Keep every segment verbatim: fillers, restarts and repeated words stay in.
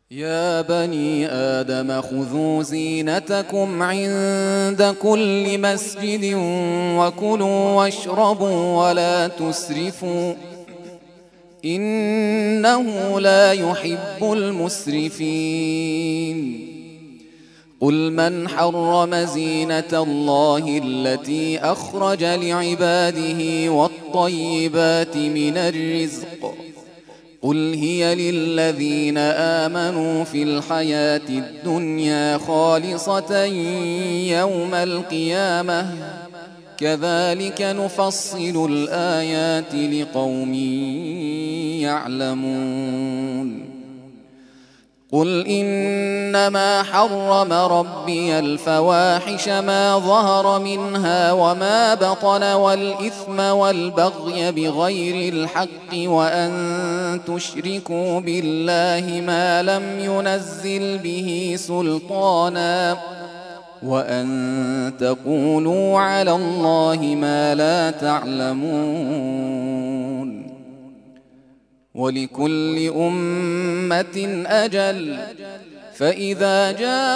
يا بني آدم خذوا زينتكم عند كل مسجد وكلوا واشربوا ولا تسرفوا إنه لا يحب المسرفين. قل من حرم زينة الله التي أخرج لعباده والطيبات من الرزق قل هي للذين آمنوا في الحياة الدنيا خالصة يوم القيامة كذلك نفصل الآيات لقوم يعلمون. قل إنما حرم ربي الفواحش ما ظهر منها وما بطن والإثم والبغي بغير الحق وأن تشركوا بالله ما لم ينزل به سلطانا وأن تقولوا على الله ما لا تعلمون. ولكل أمة أجل فإذا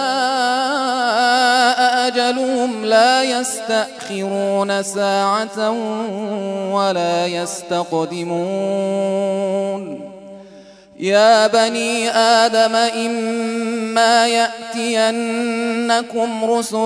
جاء أجلهم لا يستأخرون ساعة ولا يستقدمون. يا بني آدم إما يأتينكم رسل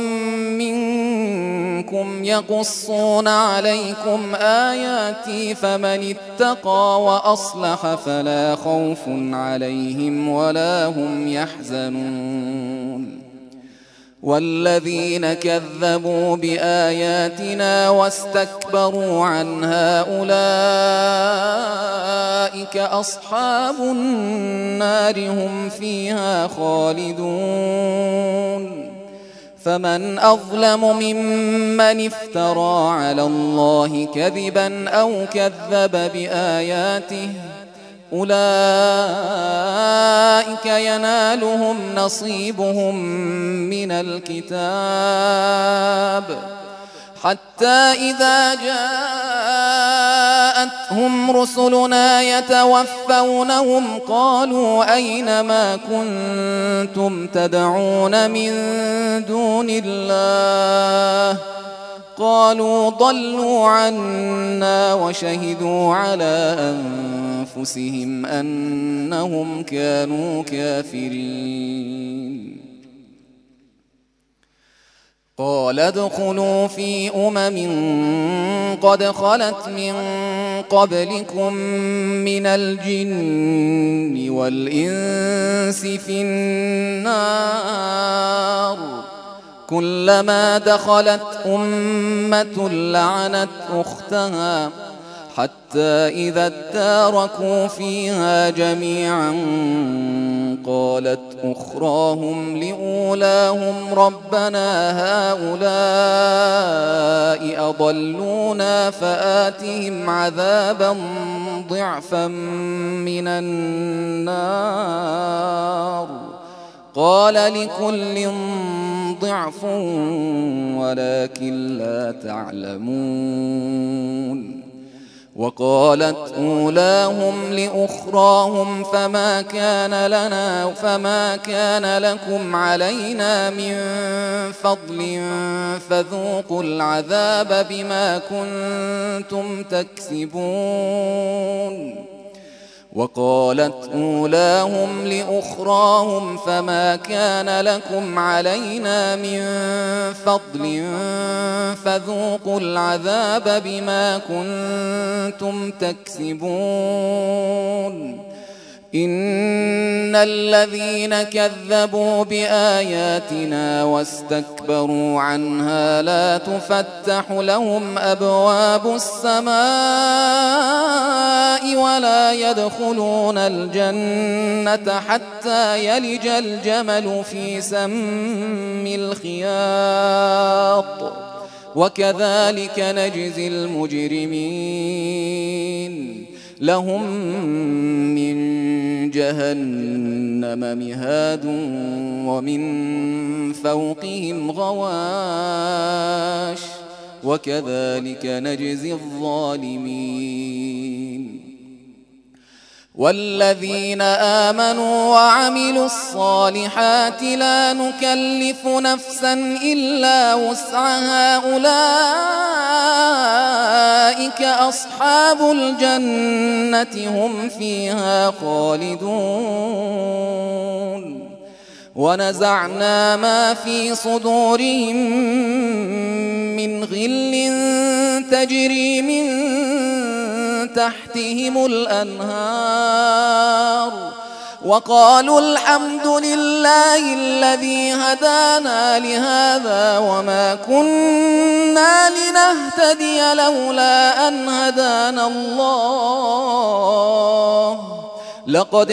منكم يقصون عليكم آياتي فمن اتقى وأصلح فلا خوف عليهم ولا هم يحزنون. والذين كذبوا بآياتنا واستكبروا عنها أولئك أصحاب النار هم فيها خالدون. فمن أظلم ممن افترى على الله كذبا أو كذب بآياته أولئك ينالهم نصيبهم من الكتاب حتى إذا جاءتهم رسلنا يتوفونهم قالوا أين ما كنتم تدعون من دون الله قالوا ضلوا عنا وشهدوا على أنفسهم أنهم كانوا كافرين. قال ادخلوا في أمم قد خلت من قبلكم من الجن والإنس في النار كلما دخلت أمة لعنت أختها حتى إذا اداركوا فيها جميعا قالت أخراهم لأولاهم ربنا هؤلاء أضلونا فآتهم عذابا ضعفا من النار قال لكل ضعف ولكن لا تعلمون. وقالت أولاهم لأخراهم فما كان لنا فما كان لكم علينا من فضل فذوقوا العذاب بما كنتم تكسبون. وقالت أولاهم لأخراهم فما كان لكم علينا من فضل فذوقوا العذاب بما كنتم تكسبون. إن الذين كذبوا بآياتنا واستكبروا عنها لا تفتح لهم أبواب السماء ولا يدخلون الجنة حتى يلج الجمل في سم الخياط وكذلك نجزي المجرمين. لهم من جهنم مهاد ومن فوقهم غواش وكذلك نجزي الظالمين. والذين آمنوا وعملوا الصالحات لا نكلف نفسا إلا وسعها أولئك أصحاب الجنة هم فيها خالدون ونزعنا ما في صدورهم من غل تجري من تحتهم الأنهار وقالوا الحمد لله الذي هدانا لهذا وما كنا لنهتدي لولا أن هدانا الله لقد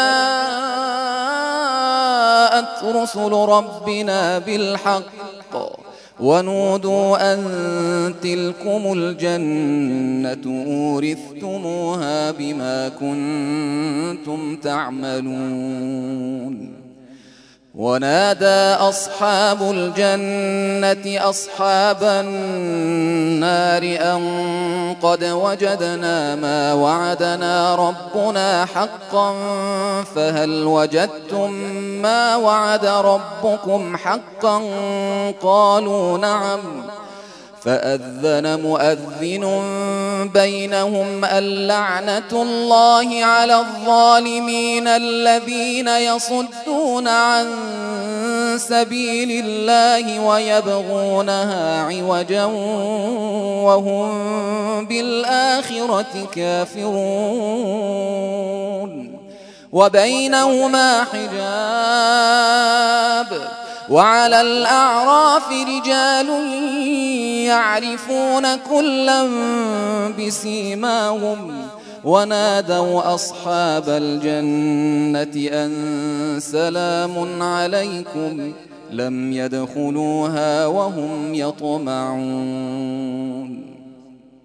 جاءت رسل ربنا بالحق ونودوا أن تلكم الجنة أورثتموها بما كنتم تعملون ونادى أصحاب الجنة أصحاب النار أن قد وجدنا ما وعدنا ربنا حقا فهل وجدتم ما وعد ربكم حقا قالوا نعم فأذن مؤذن بينهم اللعنة الله على الظالمين الذين يصدون عن سبيل الله ويبغونها عوجا وهم بالآخرة كافرون وبينهما حجاب وعلى الأعراف رجال يعرفون كلا بسيماهم ونادوا أصحاب الجنة أن سلام عليكم لم يدخلوها وهم يطمعون